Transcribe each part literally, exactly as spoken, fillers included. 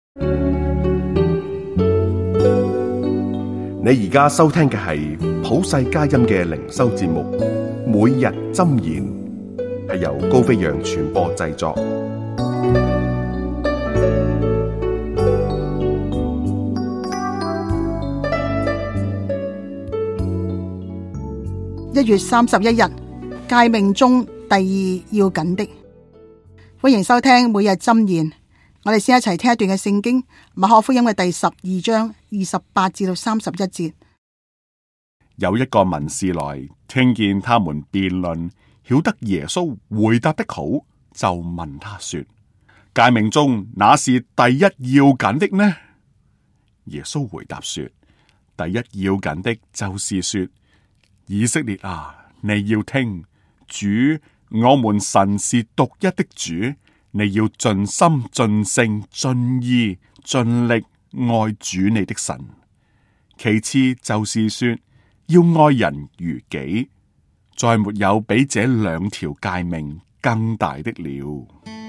你而家收聽嘅係普世佳音嘅靈修節目，每日箴言，係由高飛揚傳播製作。 一月三十一日，誡命中第二要緊的。歡迎收聽每日箴言。我哋先一齊聽一段嘅聖經，馬可福音嘅第十二章二十八至到三十一節。 有一個文士來，聽見他們辯論，曉得耶穌回答的好，就問他說：誡命中哪是第一要緊的呢？耶穌回答說：第一要緊的就是說，以色列啊，你要聽，主我們神是獨一的主。你要盡心、盡性、盡意、盡力愛主你的神。其次就是說，要愛人如己。再沒有比這兩條誡命更大的了。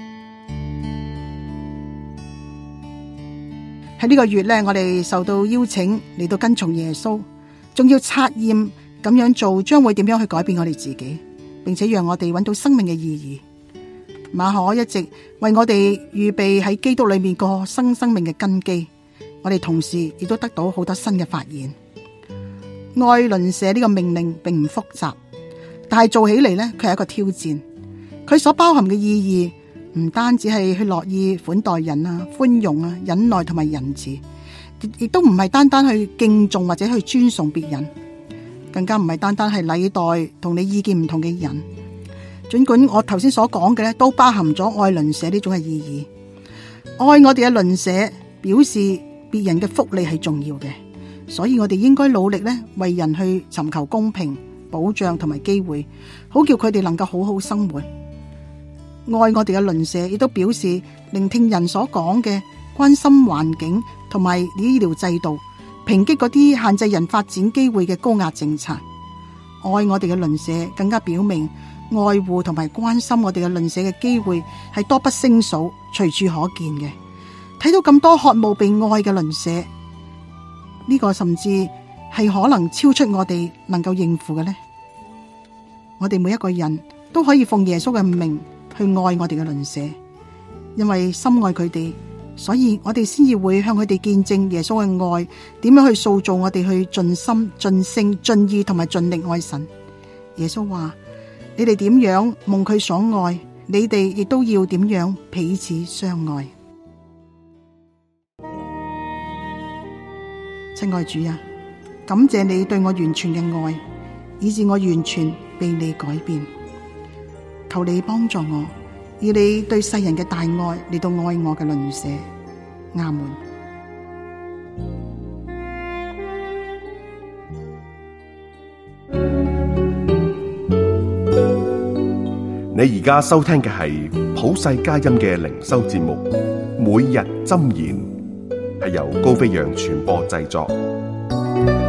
喺呢個月呢，我哋受到邀請嚟到跟從耶穌，仲要測驗咁樣做將會點樣去改變我哋自己，並且讓我哋揾到生命嘅意義。馬可一直為我哋預備喺基督裏面個新生命嘅根基，我哋同時亦都得到好多新嘅發現。愛鄰舍呢個命令並唔複雜，但係做起嚟呢，佢係一個挑戰。佢所包含嘅意義唔單止係去樂意款待人啊、寬容啊、忍耐同埋仁慈，亦都唔係單單去敬重或者去尊崇別人，更加唔係單單係禮待同你意見唔同嘅人。盡管我頭先所講嘅咧，都包含咗愛鄰舍呢種嘅意義。愛我哋嘅鄰舍，表示別人嘅福利係重要嘅，所以我哋應該努力咧，為人去尋求公平、保障同埋機會，好叫佢哋能夠好好生活。愛我哋嘅鄰舍，亦都表示聆聽人所講嘅，關心環境同埋醫療制度，抨擊嗰啲限制人發展機會嘅高壓政策。愛我哋嘅鄰舍，更加表明愛護同埋關心我哋嘅鄰舍嘅機會係多不勝數，隨處可見嘅。睇到咁多渴慕被愛嘅鄰舍，呢個甚至係可能超出我哋能夠應付嘅呢。我哋每一個人都可以奉耶穌嘅命去愛我哋嘅鄰舍，因為深愛佢哋，所以我哋先至會向佢哋見證耶穌嘅愛，點樣去塑造我哋去盡心、盡性、盡意同埋盡力愛神。耶穌話：你哋點樣蒙佢所愛，你哋亦都要點樣彼此相愛。親愛主啊，感謝你對我完全嘅愛，以致我完全被你改變。求你幫助我，以你對世人嘅大愛嚟到愛我嘅鄰舍。阿門。 你而家收聽嘅係普世佳音嘅靈修節目，每日箴言，係由高飛揚傳播製作。